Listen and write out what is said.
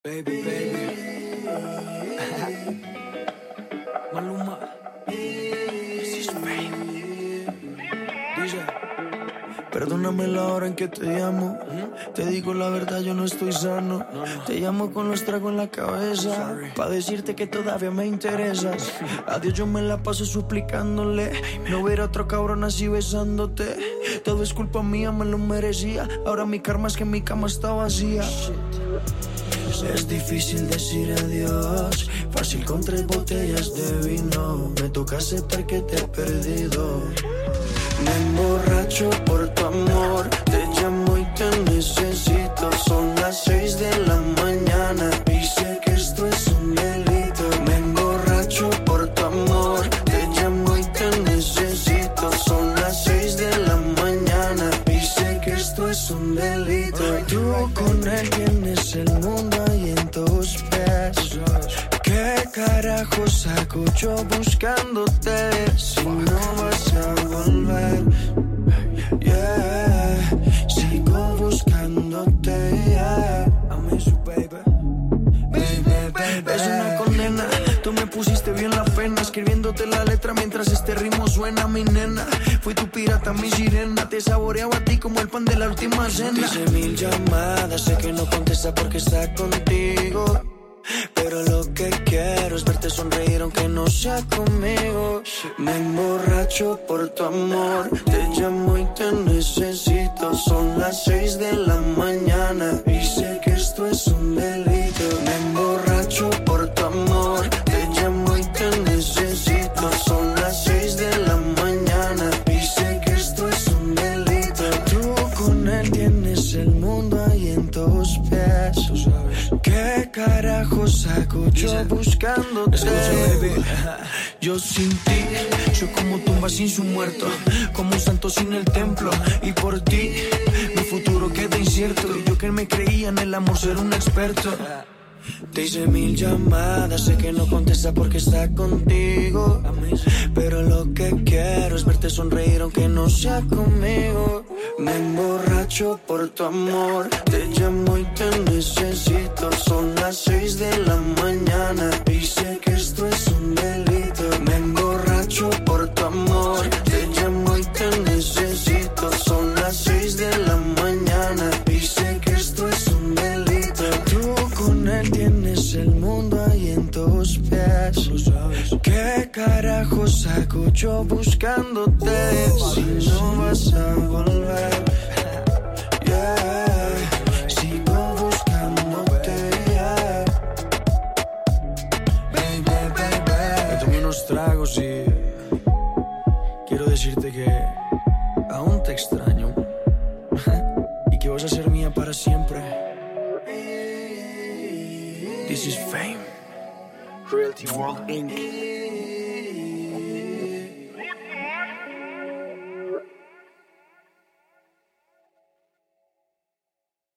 Baby, baby. Maluma. This is fame. DJ. Perdóname la hora en que te llamo. Te digo la verdad, yo no estoy sano. Te llamo con los tragos en la cabeza, pa' decirte que todavía me interesas. A Dios yo me la paso suplicándole no ver a otro cabrón así besándote. Todo es culpa mía, me lo merecía. Ahora mi karma es que mi cama está vacía. Es difícil decir adiós, fácil con 3 botellas de vino. Me toca aceptar que te he perdido. Me emborracho por tu amor, te llamo y te necesito. Son las 6 de la mañana y sé que esto es un delito. Me emborracho por tu amor, te llamo y te necesito. Son las 6 de la mañana y sé que esto es un delito. Tú con él tienes el mundo ahí en tus pies. ¿Qué carajo saco yo buscándote si no vas a volver? Yeah, sigo buscándote, yeah. I miss you, baby. Es una condena, tú me pusiste bien la pena, escribiéndote la letra mientras este ritmo suena, mi nena. Fui tu pirata, mi sirena, te saboreaba a ti como el pan de la última cena. Hice 1000 llamadas, sé que no contesta porque está contigo, pero lo que quiero es verte sonreír aunque no sea conmigo. Me emborracho por tu amor, te llamo y te necesito. Son las 6 de la mañana y sé que esto es un delito. Me emborracho por tu amor, te llamo y te necesito. Son las 6 de la mañana y sé que esto es un delito. Tú con él tienes el mundo ahí en tus pies. ¿Qué carajo saco yo buscándote? Baby. Yo sin ti soy como tumba sin su muerto, como un santo sin el templo. Y por ti mi futuro queda incierto. Y yo que me creía en el amor ser un experto. Te hice 1000 llamadas, sé que no contesta porque está contigo, pero lo que quiero es verte sonreír aunque no sea conmigo. Me emborracho por tu amor, te llamo y te necesito. Son las 6 de la mañana y sé que esto es un delito. Me emborracho por tu amor, te llamo y te necesito. Son las 6 de la mañana y sé que esto es un delito. Tú con él tienes el mundo ahí en tus pies. ¿Qué carajo saco yo buscándote si no vas a volver? Yeah, sigo buscándote, yeah. Baby. Me tomé unos tragos y quiero decirte que aún te extraño y que vas a ser mía para siempre. This is fame. Realty World Inc.